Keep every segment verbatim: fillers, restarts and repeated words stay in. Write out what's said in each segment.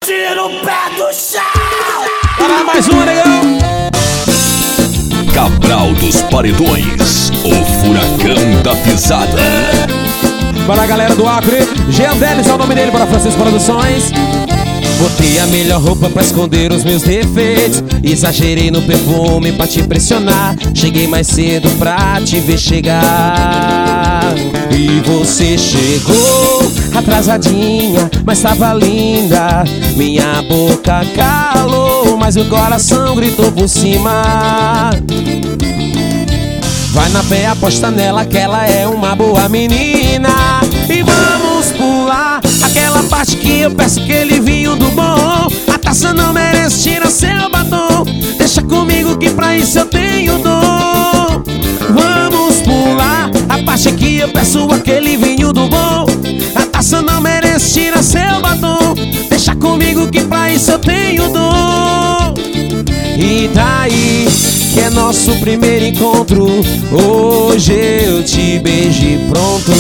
tira o pé do chão. Para mais uma, negão. Cabral dos Paredões, o furacão da pisada. Para a galera do Acre, Jean Delis é o nome dele, para Francisco Produções. Botei a melhor roupa pra esconder os meus defeitos. Exagerei no perfume pra te impressionar. Cheguei mais cedo pra te ver chegar. E você chegou atrasadinha, mas tava linda. Minha boca calou, mas o coração gritou por cima. Vai na fé, aposta nela que ela é uma boa menina. E vamos pular aquela parte que eu peço aquele vinho do bom. A taça não merece, tira seu batom. Deixa comigo que pra isso eu tenho dom. Vamos pular a parte que eu peço aquele vinho do bom. A taça não merece, tira seu batom. Deixa comigo que pra isso eu tenho dom. E daí que é nosso primeiro encontro, hoje eu te beijo pronto.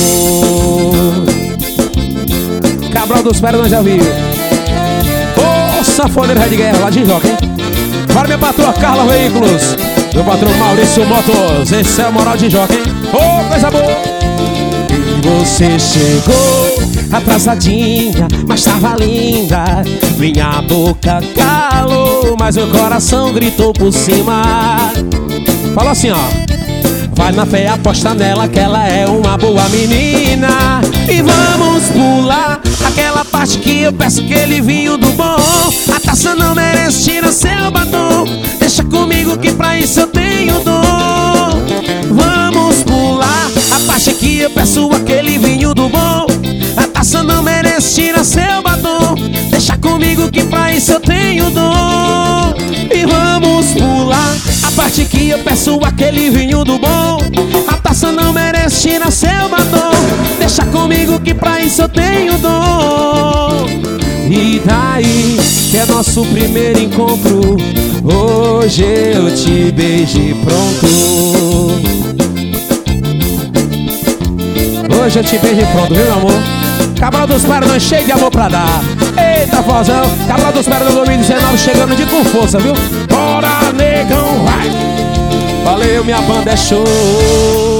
Cabral dos Paredões ao vivo. Ô, sanfoneiro Red Guerra, lá de Joca, hein? Para minha patroa Carla Veículos, meu patrão Maurício Motos. Esse é o moral de Joca, hein? Ô, coisa boa. E você chegou atrasadinha, mas tava linda. Minha boca calou, mas meu coração gritou por cima. Falou assim, ó: vai na fé, aposta nela que ela é uma boa menina. E vamos pular aquela parte que eu peço aquele vinho do bom. A taça não merece, tira seu batom. Deixa comigo que pra isso eu tenho dom. Vamos pular a parte que eu peço aquele vinho do bom. A taça não merece, tira seu batom. Deixa comigo que pra isso eu tenho dom. E vamos pular a parte que eu peço aquele vinho do bom. A taça não merece, tira seu batom. Deixa comigo que pra isso eu tenho dom. E daí que é nosso primeiro encontro, hoje eu te beijo pronto. Hoje eu te beijo pronto, viu, meu amor? Cabral dos Paredões cheio de amor pra dar. Eita, vozão. Cabral dos Paredões dois mil e dezenove chegando de com força, viu? Bora, negão, vai. Valeu, minha banda é show.